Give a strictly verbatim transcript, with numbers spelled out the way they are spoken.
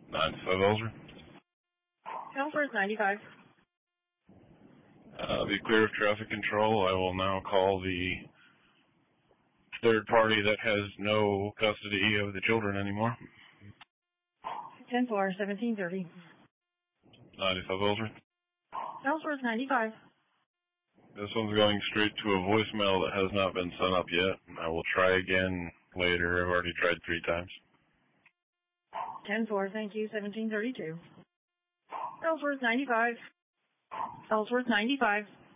ninety-five Ellsworth. Ellsworth ninety-five. Uh, be clear of traffic control. I will now call the third party that has no custody of the children anymore. ten four, seventeen thirty. ninety-five Ellsworth. Ellsworth ninety-five. This one's going straight to a voicemail that has not been sent up yet. I will try again later. I've already tried three times. ten four, thank you, seventeen thirty-two. Ellsworth ninety-five. Ellsworth ninety-five.